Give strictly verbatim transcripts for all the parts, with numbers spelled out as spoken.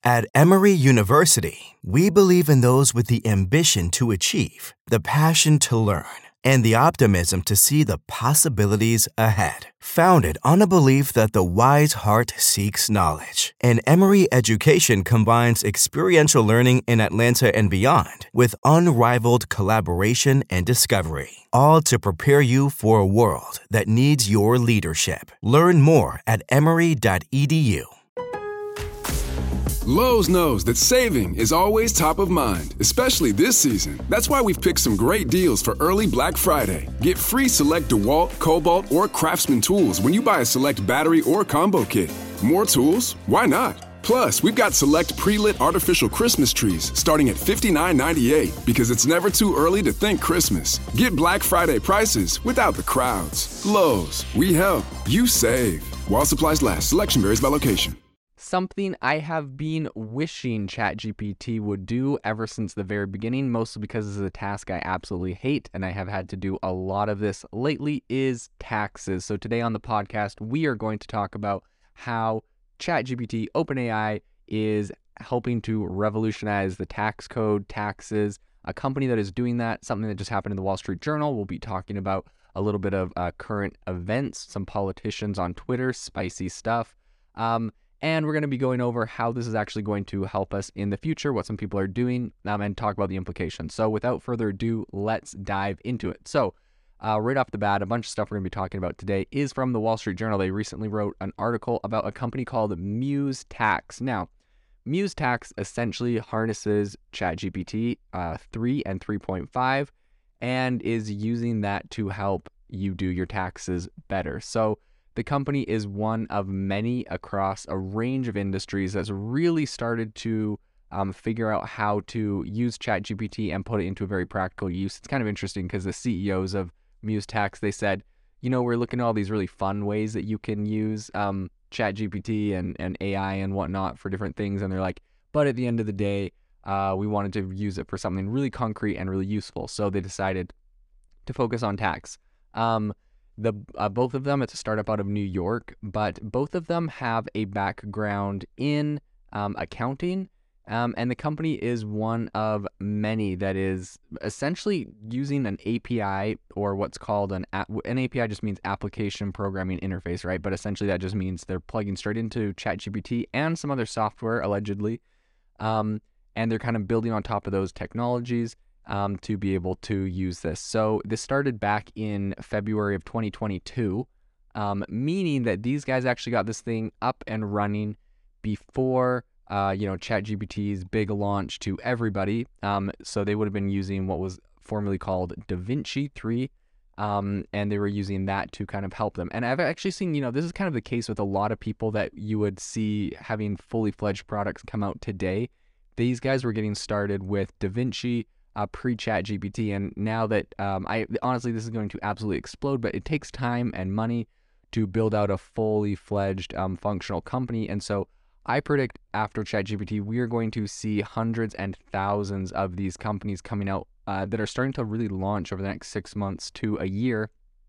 At Emory University, we believe in those with the ambition to achieve, the passion to learn, and the optimism to see the possibilities ahead. Founded on a belief that the wise heart seeks knowledge, and Emory education combines experiential learning in Atlanta and beyond with unrivaled collaboration and discovery, all to prepare you for a world that needs your leadership. Learn more at emory dot e d u. Lowe's knows that saving is always top of mind, especially this season. That's why we've picked some great deals for early Black Friday. Get free select DeWalt, Cobalt, or Craftsman tools when you buy a select battery or combo kit. More tools? Why not? Plus, we've got select pre-lit artificial Christmas trees starting at fifty-nine ninety-eight because it's never too early to think Christmas. Get Black Friday prices without the crowds. Lowe's, we help, you save. While supplies last, selection varies by location. Something I have been wishing ChatGPT would do ever since the very beginning, mostly because this is a task I absolutely hate, and I have had to do a lot of this lately, is taxes. So today on the podcast, we are going to talk about how ChatGPT, OpenAI, is helping to revolutionize the tax code, taxes, a company that is doing that, something that just happened in the Wall Street Journal. We'll be talking about a little bit of uh, current events, some politicians on Twitter, spicy stuff. Um, And we're going to be going over how this is actually going to help us in the future, what some people are doing, um, and talk about the implications. So without further ado, let's dive into it. So uh, right off the bat, a bunch of stuff we're going to be talking about today is from the Wall Street Journal. They recently wrote an article about a company called MuseTax. Now, MuseTax essentially harnesses ChatGPT uh, three and three point five and is using that to help you do your taxes better. So the company is one of many across a range of industries that's really started to um, figure out how to use ChatGPT and put it into a very practical use. It's kind of interesting because the C E Os of MuseTax, they said, you know, we're looking at all these really fun ways that you can use um, ChatGPT and, and A I and whatnot for different things. And they're like, but at the end of the day, uh, we wanted to use it for something really concrete and really useful. So they decided to focus on tax. Um, The uh, both of them, it's a startup out of New York, but both of them have a background in um, accounting, um, and the company is one of many that is essentially using an A P I, or what's called an app. An A P I just means application programming interface, right? But essentially that just means they're plugging straight into ChatGPT and some other software, allegedly, um, and they're kind of building on top of those technologies Um, to be able to use this. So this started back in February of twenty twenty-two, um, meaning that these guys actually got this thing up and running before, uh, you know, ChatGPT's big launch to everybody. Um, so they would have been using what was formerly called DaVinci three, um, and they were using that to kind of help them. And I've actually seen, you know, this is kind of the case with a lot of people that you would see having fully fledged products come out today. These guys were getting started with DaVinci, Uh, pre-ChatGPT, and now that um, I honestly this is going to absolutely explode, but it takes time and money to build out a fully fledged um, functional company. And so I predict after ChatGPT we are going to see hundreds and thousands of these companies coming out uh, that are starting to really launch over the next six months to a year,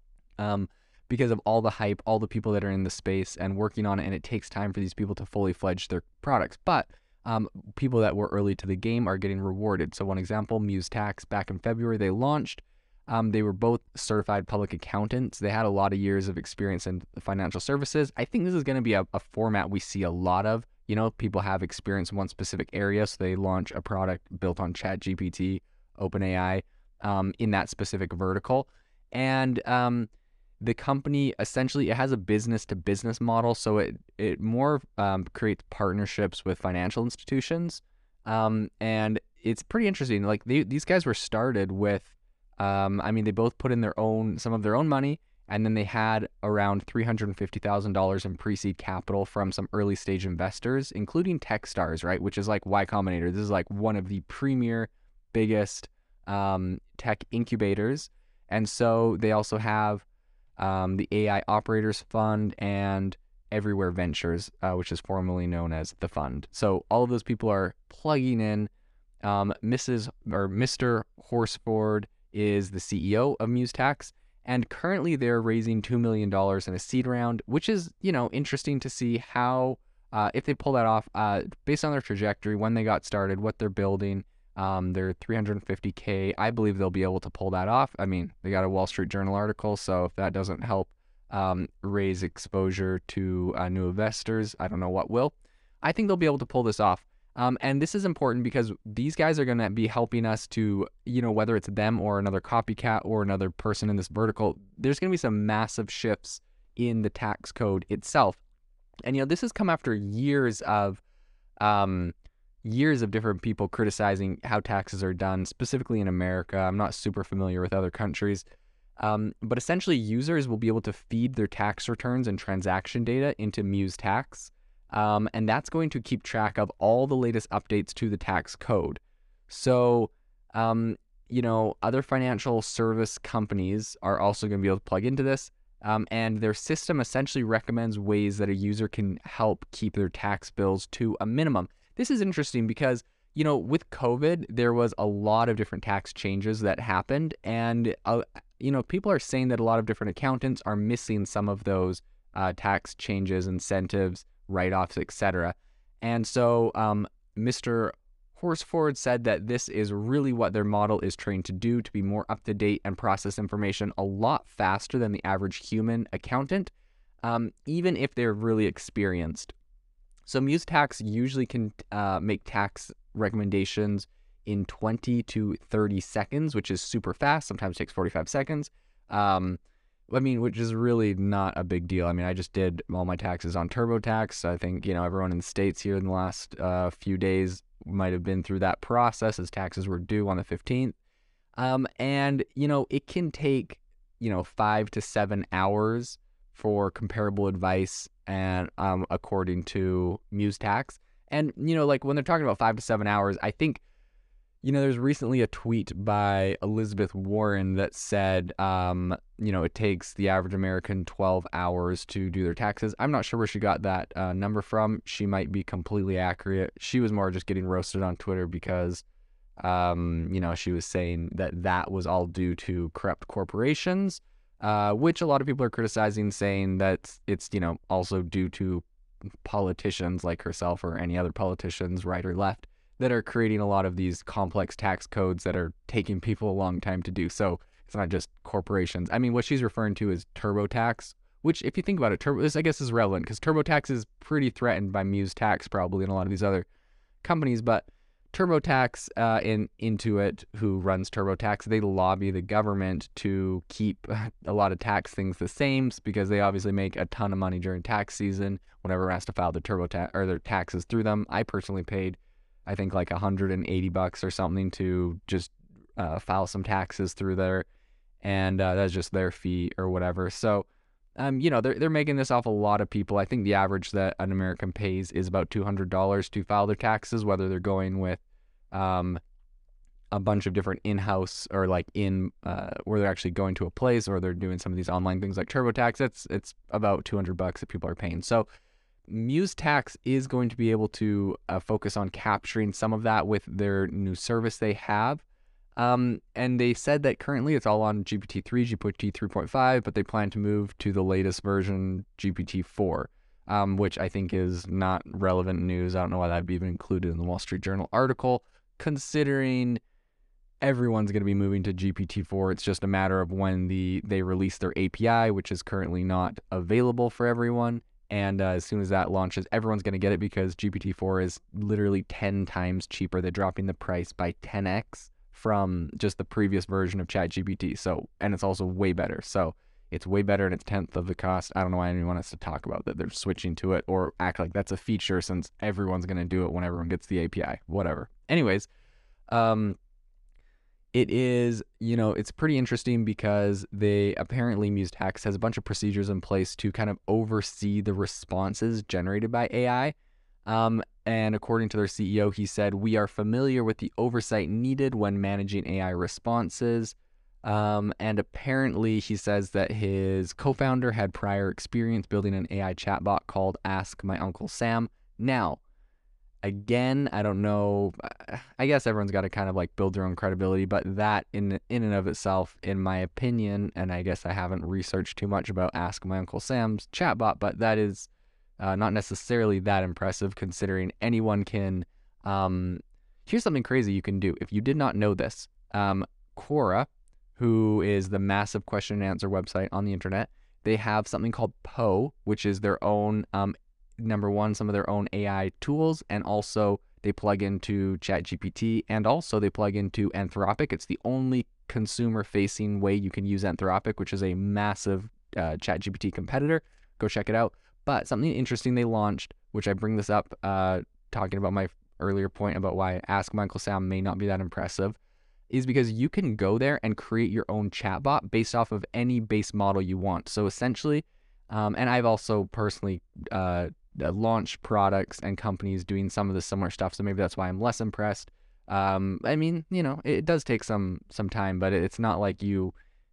um, because of all the hype, all the people that are in the space and working on it, and it takes time for these people to fully fledge their products. But Um, people that were early to the game are getting rewarded. So one example, MuseTax, back in February, they launched. Um, they were both certified public accountants. They had a lot of years of experience in financial services. I think this is going to be a, a format we see a lot of. You know, people have experience in one specific area, so they launch a product built on ChatGPT, OpenAI, um, in that specific vertical. And um, the company essentially, it has a business to business model. So it, it more um, creates partnerships with financial institutions. Um, and it's pretty interesting. Like they, these guys were started with, um, I mean, they both put in their own, some of their own money, and then they had around three hundred fifty thousand dollars in pre-seed capital from some early stage investors, including Techstars, right? Which is like Y Combinator. This is like one of the premier, biggest um, tech incubators. And so they also have um, the A I Operators Fund and Everywhere Ventures, uh, which is formerly known as the fund. So all of those people are plugging in. Um, Missus or Mister Horsford is the C E O of MuseTax, and currently they're raising two million dollars in a seed round, which is, you know, interesting to see how Uh, if they pull that off, uh, based on their trajectory, when they got started, what they're building, um, they're three hundred fifty K. I believe they'll be able to pull that off. I mean, they got a Wall Street Journal article, so if that doesn't help um, raise exposure to uh, new investors, I don't know what will. I think they'll be able to pull this off. Um, and this is important because these guys are going to be helping us to, you know, whether it's them or another copycat or another person in this vertical, there's going to be some massive shifts in the tax code itself. And, you know, this has come after years of, um, years of different people criticizing how taxes are done, specifically in America. I'm not super familiar with other countries. Um, but essentially, users will be able to feed their tax returns and transaction data into Muse Tax. Um, and that's going to keep track of all the latest updates to the tax code. So, um, you know, other financial service companies are also going to be able to plug into this. Um, and their system essentially recommends ways that a user can help keep their tax bills to a minimum. This is interesting because, you know, with COVID, there was a lot of different tax changes that happened. And, uh, you know, people are saying that a lot of different accountants are missing some of those uh, tax changes, incentives, write-offs, et cetera. And so um, Mister Horsford said that this is really what their model is trained to do, to be more up-to-date and process information a lot faster than the average human accountant, um, even if they're really experienced. So Muse Tax usually can uh, make tax recommendations in twenty to thirty seconds, which is super fast. Sometimes takes forty-five seconds. Um, I mean, which is really not a big deal. I mean, I just did all my taxes on TurboTax. I think, you know, everyone in the States here in the last uh, few days might have been through that process as taxes were due on the fifteenth. Um, and, you know, it can take, you know, five to seven hours for comparable advice and um, according to Muse Tax. And, you know, like when they're talking about five to seven hours, I think, you know, there's recently a tweet by Elizabeth Warren that said, um, you know, it takes the average American twelve hours to do their taxes. I'm not sure where she got that uh, number from. She might be completely accurate. She was more just getting roasted on Twitter because, um, you know, she was saying that that was all due to corrupt corporations, uh, which a lot of people are criticizing, saying that it's, you know, also due to politicians like herself or any other politicians, right or left, that are creating a lot of these complex tax codes that are taking people a long time to do. So it's not just corporations. I mean, what she's referring to is TurboTax, which if you think about it, Turbo, this I guess is relevant because TurboTax is pretty threatened by Muse Tax probably and a lot of these other companies. But TurboTax uh, and Intuit, who runs TurboTax, they lobby the government to keep a lot of tax things the same because they obviously make a ton of money during tax season whenever has to file their TurboTax or their taxes through them. I personally paid I think like one hundred eighty bucks or something to just uh, file some taxes through there, and uh, that's just their fee or whatever. So, um, you know, they're they're making this off a lot of people. I think the average that an American pays is about two hundred dollars to file their taxes, whether they're going with um, a bunch of different in-house or like in uh, where they're actually going to a place or they're doing some of these online things like TurboTax. It's it's about two hundred bucks that people are paying. So Muse Tax is going to be able to uh, focus on capturing some of that with their new service they have. Um, and they said that currently it's all on G P T three, G P T three point five, but they plan to move to the latest version, G P T four, um, which I think is not relevant news. I don't know why that'd be even included in the Wall Street Journal article, considering everyone's going to be moving to G P T four. It's just a matter of when the they release their A P I, which is currently not available for everyone. And uh, as soon as that launches, everyone's going to get it because G P T four is literally ten times cheaper. They're dropping the price by ten x from just the previous version of ChatGPT. So, and it's also way better. So it's way better and it's tenth of the cost. I don't know why anyone wants to talk about that they're switching to it or act like that's a feature since everyone's going to do it when everyone gets the A P I, whatever. Anyways, um, it is, you know, it's pretty interesting because they apparently Muse Tax has a bunch of procedures in place to kind of oversee the responses generated by A I. Um, and according to their C E O, he said, "We are familiar with the oversight needed when managing A I responses." Um, and apparently he says that his co-founder had prior experience building an A I chatbot called Ask My Uncle Sam. Now, again, I don't know. I guess everyone's got to kind of like build their own credibility, but that in in and of itself, in my opinion, and I guess I haven't researched too much about Ask My Uncle Sam's chatbot, but that is uh, not necessarily that impressive considering anyone can. Um, here's something crazy you can do. If you did not know this, um, Quora, who is the massive question and answer website on the internet, they have something called Poe, which is their own, um, number one, some of their own A I tools, and also they plug into ChatGPT, and also they plug into Anthropic. It's the only consumer-facing way you can use Anthropic, which is a massive uh, ChatGPT competitor. Go check it out. But something interesting they launched, which I bring this up, uh, talking about my earlier point about why Ask My Uncle Sam may not be that impressive, is because you can go there and create your own chatbot based off of any base model you want. So essentially, um, and I've also personally uh, launched products and companies doing some of the similar stuff, so maybe that's why I'm less impressed. Um, I mean, you know, it does take some some time, but it's not like you...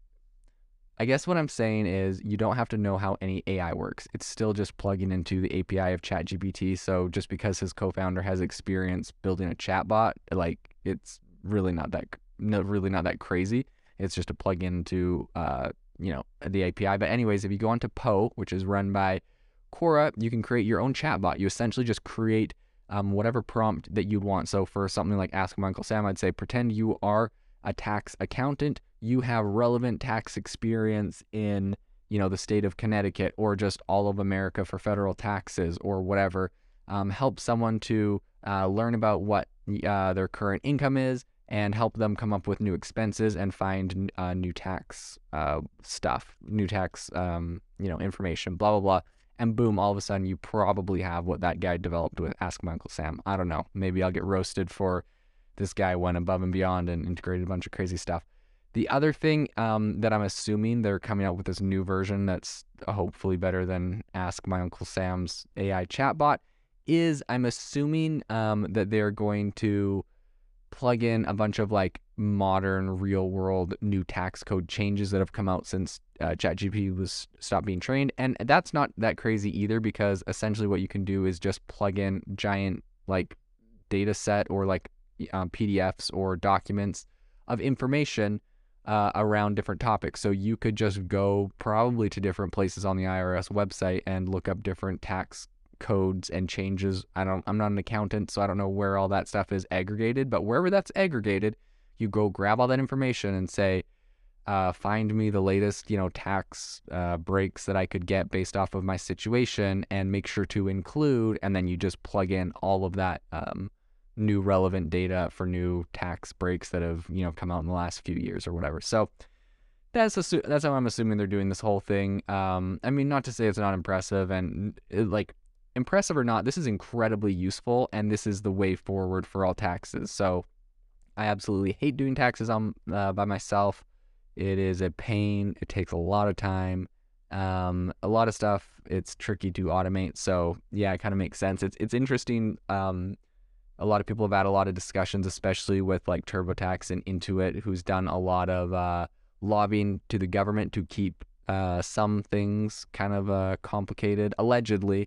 I guess what I'm saying is you don't have to know how any A I works. It's still just plugging into the A P I of ChatGPT. So just because his co-founder has experience building a chatbot, like, it's really not that no, really not that crazy. It's just a plug into uh, you know, the A P I. But anyways, if you go onto Poe, which is run by Quora, you can create your own chatbot. You essentially just create um, whatever prompt that you'd want. So for something like Ask My Uncle Sam, I'd say pretend you are a tax accountant. You have relevant tax experience in, you know, the state of Connecticut or just all of America for federal taxes or whatever. Um, help someone to uh, learn about what uh, their current income is and help them come up with new expenses and find uh, new tax uh, stuff, new tax, um, you know, information, blah, blah, blah. And boom, all of a sudden you probably have what that guy developed with Ask My Uncle Sam. I don't know. Maybe I'll get roasted for this guy went above and beyond and integrated a bunch of crazy stuff. The other thing um, that I'm assuming they're coming out with this new version that's hopefully better than Ask My Uncle Sam's A I chatbot is I'm assuming um, that they're going to plug in a bunch of like modern real world new tax code changes that have come out since uh, ChatGPT was stopped being trained. And that's not that crazy either, because essentially what you can do is just plug in giant like data set or like um, P D Fs or documents of information uh, around different topics. So you could just go probably to different places on the I R S website and look up different tax codes and changes. I don't, I'm not an accountant, so I don't know where all that stuff is aggregated, but wherever that's aggregated, you go grab all that information and say, uh, find me the latest, you know, tax uh, breaks that I could get based off of my situation and make sure to include, and then you just plug in all of that um, new relevant data for new tax breaks that have, you know, come out in the last few years or whatever. So that's assu- that's how I'm assuming they're doing this whole thing. Um, I mean, not to say it's not impressive, and it, like, impressive or not, this is incredibly useful, and this is the way forward for all taxes. So I absolutely hate doing taxes on uh, by myself. It is a pain. It takes a lot of time. Um, a lot of stuff. It's tricky to automate. So yeah, it kind of makes sense. It's it's interesting. Um, a lot of people have had a lot of discussions, especially with like TurboTax and Intuit, who's done a lot of uh, lobbying to the government to keep uh, some things kind of uh, complicated, allegedly.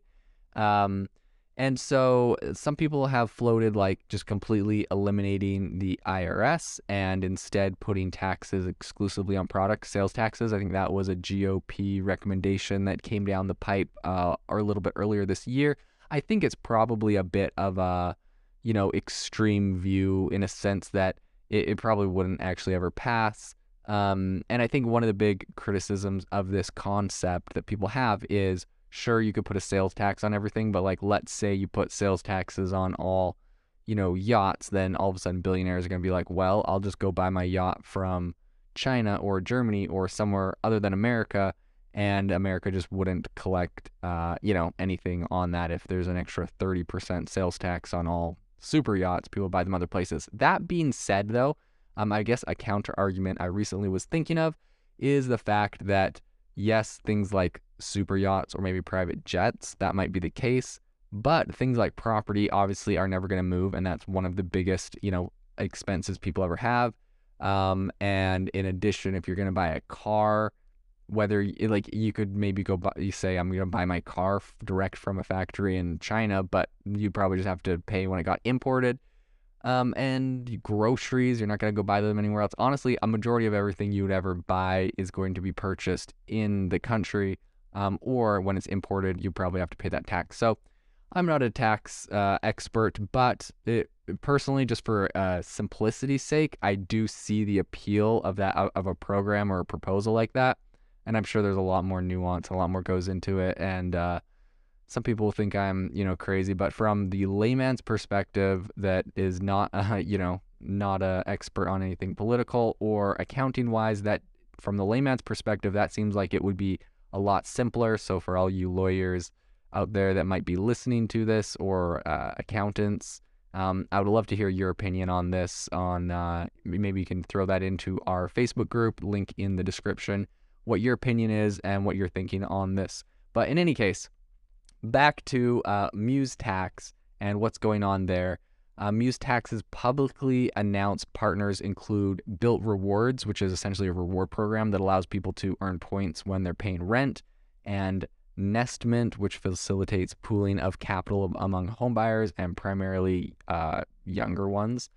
Um, and so some people have floated like just completely eliminating the I R S and instead putting taxes exclusively on product sales taxes. I think that was a G O P recommendation that came down the pipe uh, or a little bit earlier this year. I think it's probably a bit of a, you know, extreme view in a sense that it, it probably wouldn't actually ever pass. Um, and I think one of the big criticisms of this concept that people have is, sure, you could put a sales tax on everything, but like, let's say you put sales taxes on all, you know, yachts, then all of a sudden billionaires are going to be like, well, I'll just go buy my yacht from China or Germany or somewhere other than America, and America just wouldn't collect, uh, you know, anything on that if there's an extra thirty percent sales tax on all super yachts. People buy them other places. That being said, though, um, I guess a counter argument I recently was thinking of is the fact that, yes, things like super yachts or maybe private jets, that might be the case, but things like property obviously are never going to move, and that's one of the biggest, you know, expenses people ever have. Um, and in addition, if you're going to buy a car, whether like you could maybe go buy, you say, I'm going to buy my car direct from a factory in China, but you probably just have to pay when it got imported. Um, and groceries, you're not going to go buy them anywhere else. Honestly, a majority of everything you would ever buy is going to be purchased in the country. um, or when it's imported, you probably have to pay that tax. So I'm not a tax uh, expert, but it, personally, just for uh, simplicity's sake, I do see the appeal of that of a program or a proposal like that. And I'm sure there's a lot more nuance, a lot more goes into it. And uh, some people think I'm, you know, crazy, but from the layman's perspective that is not, uh, you know, not an expert on anything political or accounting wise, that from the layman's perspective, that seems like it would be a lot simpler. So for all you lawyers out there that might be listening to this, or uh, accountants, um, I would love to hear your opinion on this. On uh, maybe you can throw that into our Facebook group, link in the description, what your opinion is and what you're thinking on this. But in any case, back to uh, Muse Tax and what's going on there. Uh, Muse Tax's publicly announced partners include Built Rewards, which is essentially a reward program that allows people to earn points when they're paying rent, and Nestment, which facilitates pooling of capital among homebuyers and primarily uh, younger ones.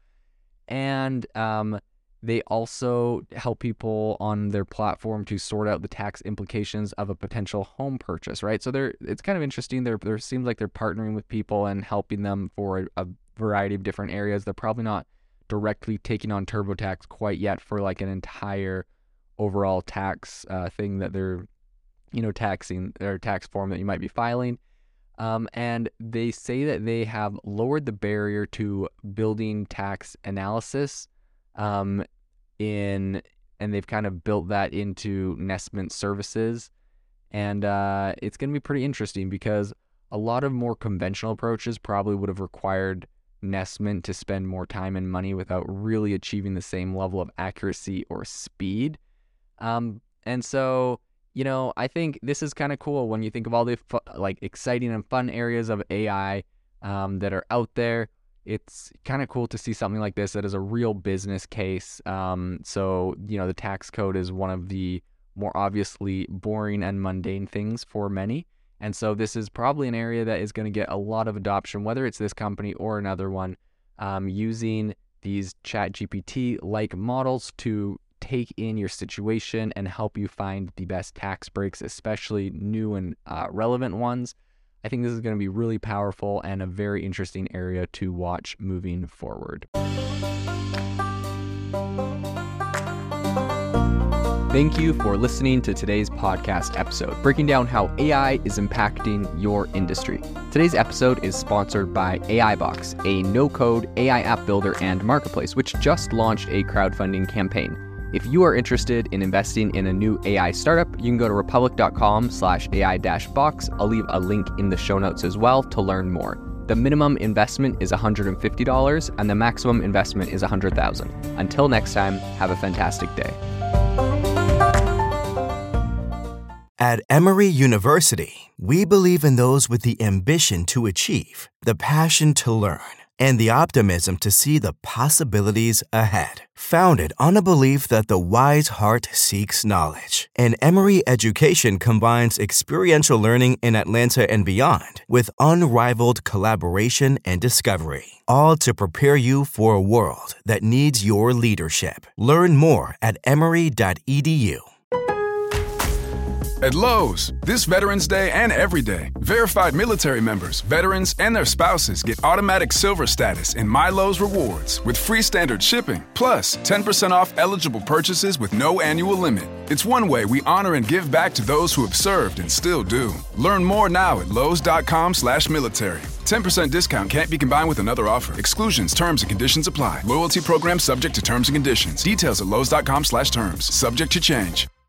And um, they also help people on their platform to sort out the tax implications of a potential home purchase, right? So they're it's kind of interesting. There there seems like they're partnering with people and helping them for a, a variety of different areas. They're probably not directly taking on TurboTax quite yet for like an entire overall tax uh, thing that they're, you know, taxing their tax form that you might be filing. Um, and they say that they have lowered the barrier to building tax analysis um, in, and they've kind of built that into Nestment services. And uh, it's going to be pretty interesting because a lot of more conventional approaches probably would have required Nestment to spend more time and money without really achieving the same level of accuracy or speed. Um, and so, you know, I think this is kind of cool when you think of all the fu- like exciting and fun areas of A I um, that are out there. It's kind of cool to see something like this that is a real business case. Um, so, you know, the tax code is one of the more obviously boring and mundane things for many. And so this is probably an area that is going to get a lot of adoption, whether it's this company or another one, um, using these ChatGPT-like models to take in your situation and help you find the best tax breaks, especially new and uh, relevant ones. I think this is going to be really powerful and a very interesting area to watch moving forward. Thank you for listening to today's podcast episode, breaking down how A I is impacting your industry. Today's episode is sponsored by AIbox, a no-code A I app builder and marketplace, which just launched a crowdfunding campaign. If you are interested in investing in a new A I startup, you can go to republic.com slash AI dash box. I'll leave a link in the show notes as well to learn more. The minimum investment is one hundred fifty dollars and the maximum investment is one hundred thousand dollars. Until next time, have a fantastic day. At Emory University, we believe in those with the ambition to achieve, the passion to learn, and the optimism to see the possibilities ahead. Founded on a belief that the wise heart seeks knowledge, and Emory education combines experiential learning in Atlanta and beyond with unrivaled collaboration and discovery, all to prepare you for a world that needs your leadership. Learn more at emory dot e d u. At Lowe's, this Veterans Day and every day, verified military members, veterans, and their spouses get automatic silver status in My Lowe's Rewards with free standard shipping, plus ten percent off eligible purchases with no annual limit. It's one way we honor and give back to those who have served and still do. Learn more now at lowes.com slash military. ten percent discount can't be combined with another offer. Exclusions, terms, and conditions apply. Loyalty program subject to terms and conditions. Details at lowes.com slash terms. Subject to change.